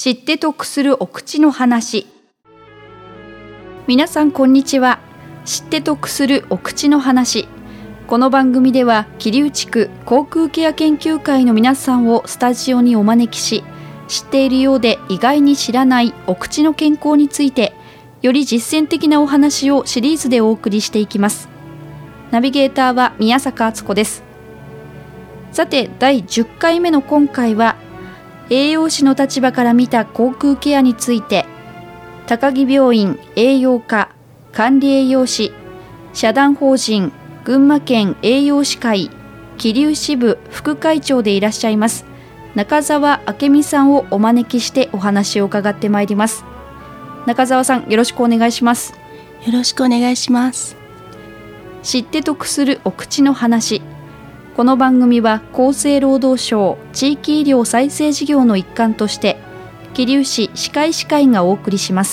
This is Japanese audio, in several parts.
知って得するお口の話。皆さんこんにちは。知って得するお口の話。この番組では桐生地区口腔ケア研究会の皆さんをスタジオにお招きし、知っているようで意外に知らないお口の健康について、より実践的なお話をシリーズでお送りしていきます。ナビゲーターは宮坂敦子です。さて、第10回目の今回は、栄養士の立場から見た口腔ケアについて、高木病院栄養科管理栄養士、社団法人群馬県栄養士会桐生支部副会長でいらっしゃいます中澤明美さんをお招きしてお話を伺ってまいります。中澤さん、よろしくお願いします。 よろしくお願いします。 知って得するお口の話。この番組は厚生労働省地域医療再生事業の一環として桐生市歯科医師会がお送りします。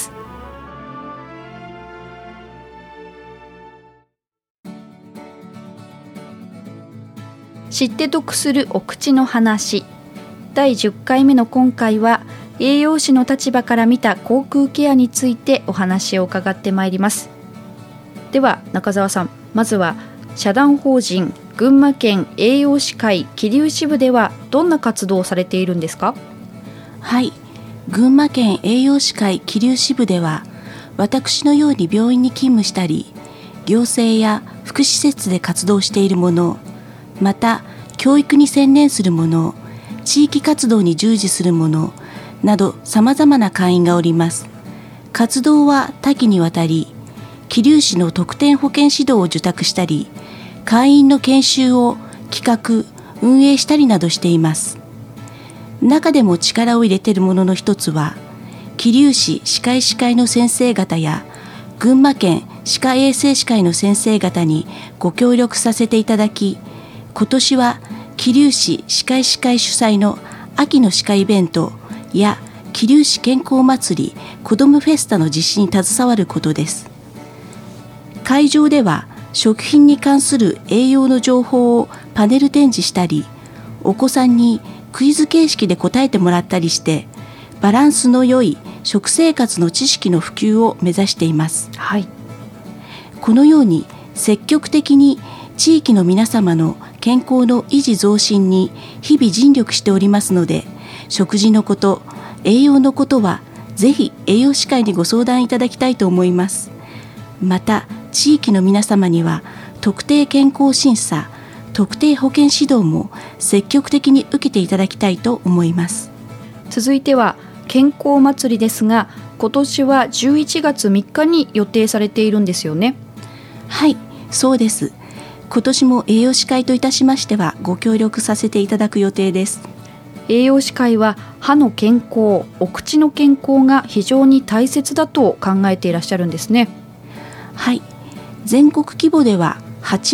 知って得するお口の話。第10回目の今回は、栄養士の立場から見た口腔ケアについてお話を伺ってまいります。では中澤さん、まずは社団法人群馬県栄養士会桐生支部ではどんな活動をされているんですか？ はい、群馬県栄養士会桐生支部では、私のように病院に勤務したり、行政や福祉施設で活動している者、また教育に専念する者、地域活動に従事する者など様々な会員がおります。活動は多岐にわたり、桐生市の特典保健指導を受託したり、会員の研修を企画・運営したりなどしています。中でも力を入れているものの一つは、桐生市歯科医師会の先生方や群馬県歯科衛生士会の先生方にご協力させていただき、今年は桐生市歯科医師会主催の秋の歯科イベントや桐生市健康祭り子どもフェスタの実施に携わることです。会場では食品に関する栄養の情報をパネル展示したり、お子さんにクイズ形式で答えてもらったりして、バランスの良い食生活の知識の普及を目指しています。 はい、 このように積極的に地域の皆様の健康の維持増進に日々尽力しておりますので、食事のこと、栄養のことはぜひ栄養士会にご相談いただきたいと思います。また地域の皆様には特定健康審査、特定保健指導も積極的に受けていただきたいと思います。 続いては健康祭りですが、今年は11月3日に予定されているんですよね。 はい、そうです。今年も栄養士会といたしましてはご協力させていただく予定です。 栄養士会は歯の健康、お口の健康が非常に大切だと考えていらっしゃるんですね。 はい、全国規模では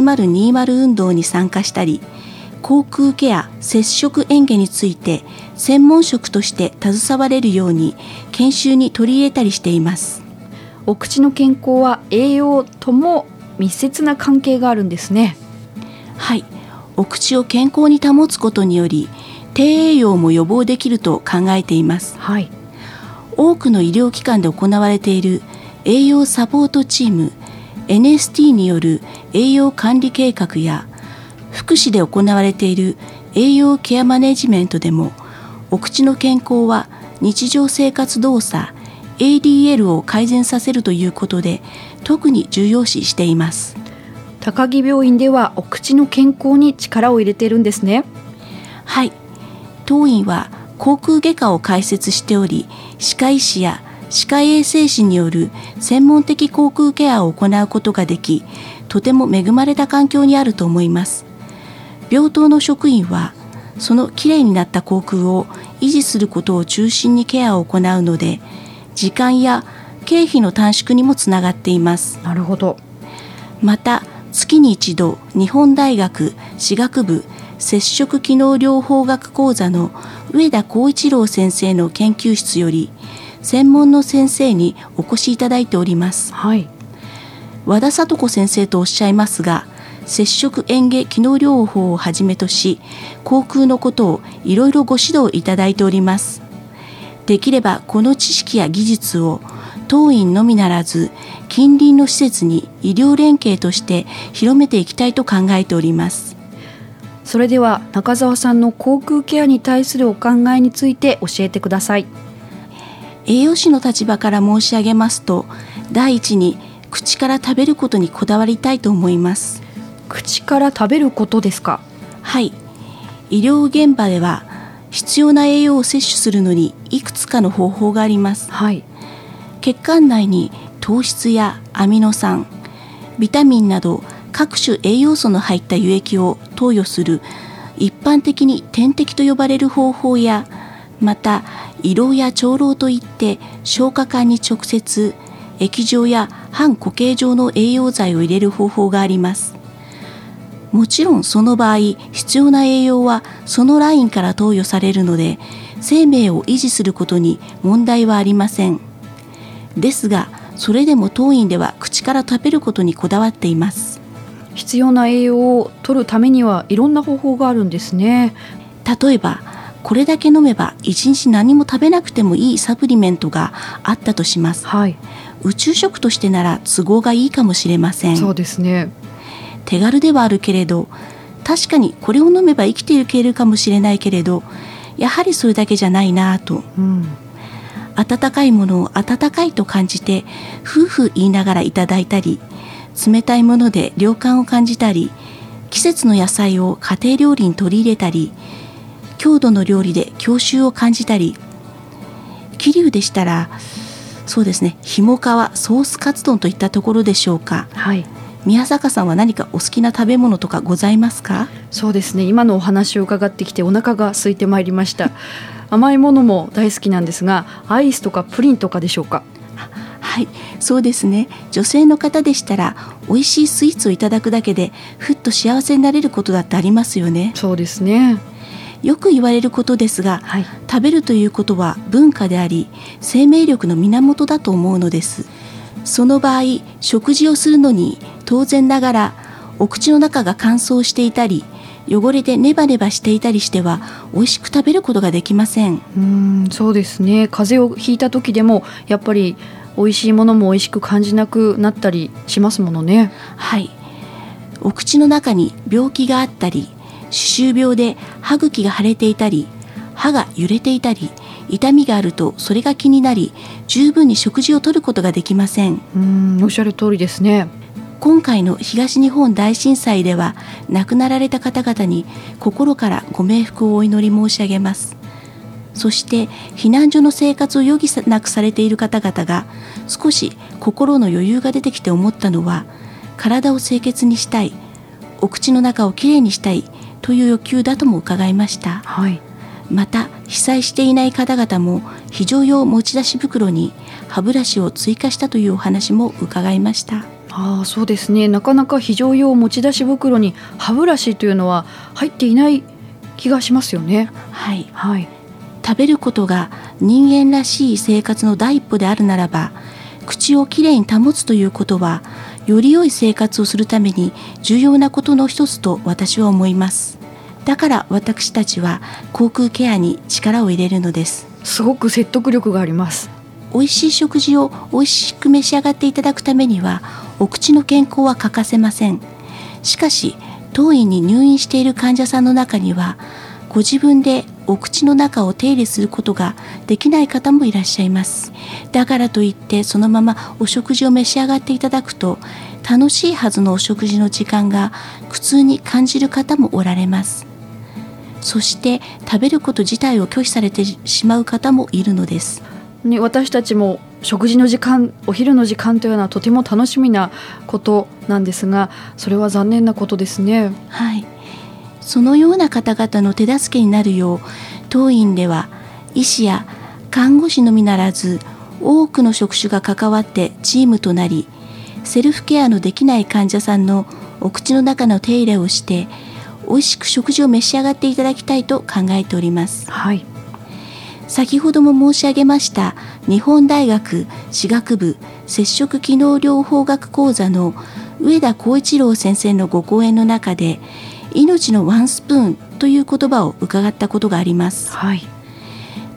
8020運動に参加したり、口腔ケア・接触嚥下について専門職として携われるように研修に取り入れたりしています。 お口の健康は栄養とも密接な関係があるんですね。 はい、お口を健康に保つことにより低栄養も予防できると考えています。 はい、 多くの医療機関で行われている栄養サポートチーム NST による栄養管理計画や、福祉で行われている栄養ケアマネジメントでも、お口の健康は日常生活動作 ADL を改善させるということで特に重要視しています。 高木病院ではお口の健康に力を入れているんですね。 はい、当院は口腔外科を開設しており、歯科医師や歯科衛生士による専門的口腔ケアを行うことができ、とても恵まれた環境にあると思います。病棟の職員はそのきれいになった口腔を維持することを中心にケアを行うので、時間や経費の短縮にもつながっています。 なるほど。 また月に一度、日本大学歯学部接触機能療法学講座の上田浩一郎先生の研究室より専門の先生にお越しいただいております。 はい、 和田聡子先生とおっしゃいますが、接触嚥下機能療法をはじめとし、口腔のことをいろいろご指導いただいております。 できればこの知識や技術を当院のみならず近隣の施設に医療連携として広めていきたいと考えております。 それでは中澤さんの口腔ケアに対するお考えについて教えてください。 栄養士の立場から申し上げますと、第一に口から食べることにこだわりたいと思います。 口から食べることですか？ はい、医療現場では必要な栄養を摂取するのにいくつかの方法があります。 はい、 血管内に糖質やアミノ酸、ビタミンなど各種栄養素の入った輸液を投与する一般的に点滴と呼ばれる方法や、また胃ろうや腸ろうといって消化管に直接液状や半固形状の栄養剤を入れる方法があります。もちろんその場合必要な栄養はそのラインから投与されるので、生命を維持することに問題はありません。ですがそれでも当院では口から食べることにこだわっています。 必要な栄養を取るためにはいろんな方法があるんですね。 例えばこれだけ飲めば一日何も食べなくてもいいサプリメントがあったとします。 はい、 宇宙食としてなら都合がいいかもしれません。 そうですね。 手軽ではあるけれど、確かにこれを飲めば生きていけるかもしれないけれど、やはりそれだけじゃないなぁと、温かいものを温かいと感じて夫婦言いながらいただいたり、冷たいもので涼感を感じたり、季節の野菜を家庭料理に取り入れたり、郷土の料理で郷愁を感じたり、桐生でしたらそうですね、ひもかわソースカツ丼といったところでしょうか。 はい、 宮坂さんは何かお好きな食べ物とかございますか？ そうですね、今のお話を伺ってきてお腹が空いてまいりました。甘いものも大好きなんですが、アイスとかプリンとかでしょうか？ はい、そうですね。女性の方でしたら美味しいスイーツをいただくだけでふっと幸せになれることだってありますよね。 そうですね。 よく言われることですが、 はい、 食べるということは文化であり生命力の源だと思うのです。その場合食事をするのに当然ながらお口の中が乾燥していたり汚れでネバネバしていたりしては美味しく食べることができません。 そうですね。風邪をひいた時でもやっぱり美味しいものも美味しく感じなくなったりしますものね。 はい、お口の中に病気があったり、歯周病で歯茎が腫れていたり、歯が揺れていたり、痛みがあるとそれが気になり十分に食事をとることができません。 おっしゃる通りですね。 今回の東日本大震災では亡くなられた方々に心からご冥福をお祈り申し上げます。そして避難所の生活を余儀なくされている方々が少し心の余裕が出てきて思ったのは、体を清潔にしたい、お口の中をきれいにしたいという欲求だとも伺いました。 はい、 また被災していない方々も非常用持ち出し袋に歯ブラシを追加したというお話も伺いました。 そうですね。なかなか非常用持ち出し袋に歯ブラシというのは入っていない気がしますよね。 はい、 はい、 食べることが人間らしい生活の第一歩であるならば、口をきれいに保つということはより良い生活をするために重要なことの一つと私は思います。だから私たちは口腔ケアに力を入れるのです。 すごく説得力があります。 美味しい食事を美味しく召し上がっていただくためにはお口の健康は欠かせません。しかし当院に入院している患者さんの中にはご自分でお口の中を手入れすることができない方もいらっしゃいます。だからといってそのままお食事を召し上がっていただくと楽しいはずのお食事の時間が苦痛に感じる方もおられます。そして食べること自体を拒否されてしまう方もいるのです。 私たちも食事の時間、お昼の時間というのはとても楽しみなことなんですが、それは残念なことですね。 はい、そのような方々の手助けになるよう当院では医師や看護師のみならず多くの職種が関わってチームとなり、セルフケアのできない患者さんのお口の中の手入れをして美味しく食事を召し上がっていただきたいと考えております。 はい、 先ほども申し上げました日本大学歯学部摂食機能療法学講座の上田浩一郎先生のご講演の中で命のワンスプーンという言葉を伺ったことがあります。 はい、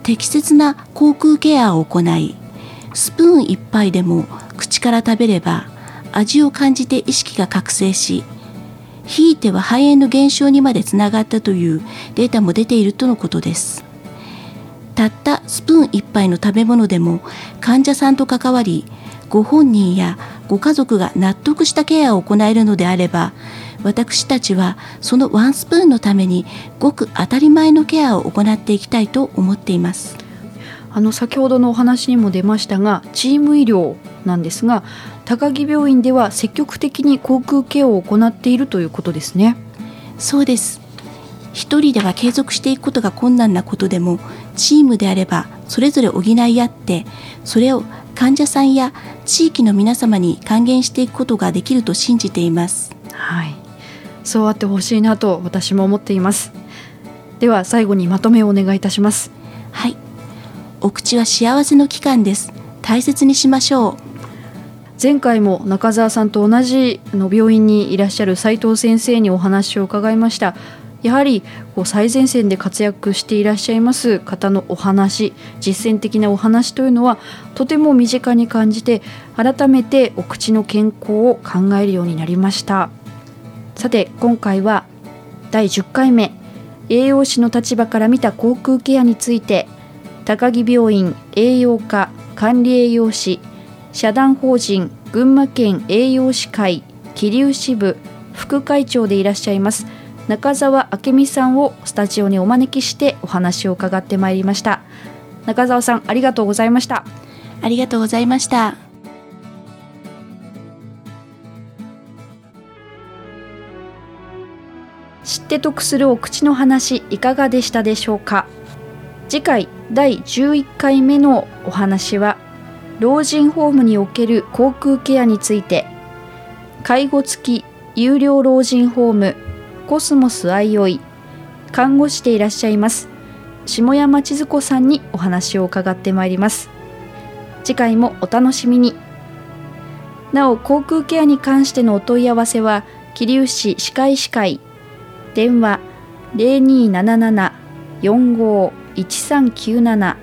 適切な口腔ケアを行い、スプーン一杯でも口から食べれば味を感じて意識が覚醒し、ひいては肺炎の減少にまでつながったというデータも出ているとのことです。たったスプーン一杯の食べ物でも患者さんと関わり、ご本人やご家族が納得したケアを行えるのであれば、私たちはそのワンスプーンのためにごく当たり前のケアを行っていきたいと思っています。 先ほどのお話にも出ましたが、チーム医療なんですが、高木病院では積極的に口腔ケアを行っているということですね。 そうです。一人では継続していくことが困難なことでも、チームであればそれぞれ補い合って、それを患者さんや地域の皆様に還元していくことができると信じています。 はい、そうあってほしいなと私も思っています。では最後にまとめをお願いいたします。 はい、お口は幸せの器官です。大切にしましょう。 前回も中澤さんと同じ病院にいらっしゃる斉藤先生にお話を伺いました。やはり最前線で活躍していらっしゃいます方のお話、実践的なお話というのはとても身近に感じて、改めてお口の健康を考えるようになりました。さて今回は第10回目、栄養士の立場から見た口腔ケアについて、高木病院栄養科管理栄養士、社団法人群馬県栄養士会桐生支部副会長でいらっしゃいます中澤明美さんをスタジオにお招きしてお話を伺ってまいりました。中澤さん、ありがとうございました。 ありがとうございました。 知って得するお口の話、いかがでしたでしょうか。次回第11回目のお話は、老人ホームにおける口腔ケアについて、介護付き有料老人ホームコスモスあいおい看護師でいらっしゃいます下山千鶴子さんにお話を伺ってまいります。次回もお楽しみに。なお、口腔ケアに関してのお問い合わせは桐生市歯科医師会、電話 0277-451397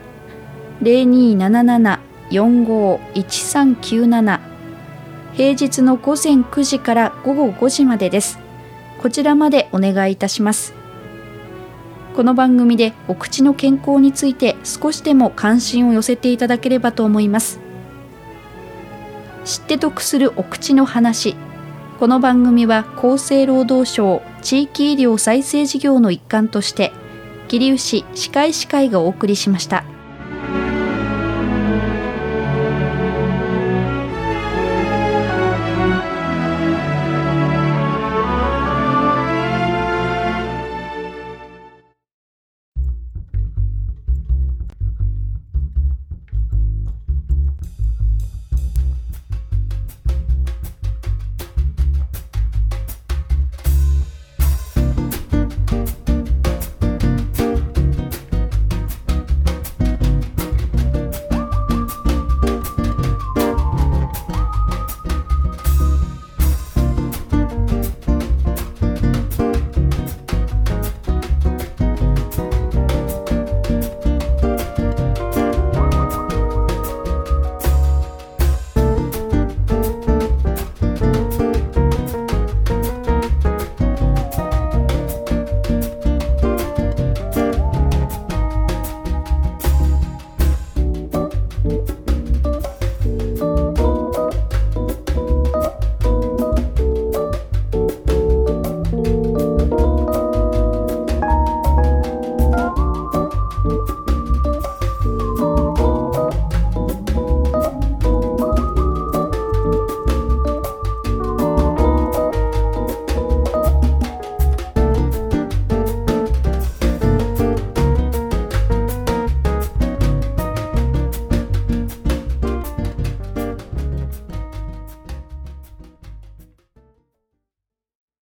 0277-451397、平日の午前9時から午後5時までです。こちらまでお願いいたします。この番組でお口の健康について少しでも関心を寄せていただければと思います。知って得するお口の話。この番組は厚生労働省地域医療再生事業の一環として桐生市歯科医師会がお送りしました。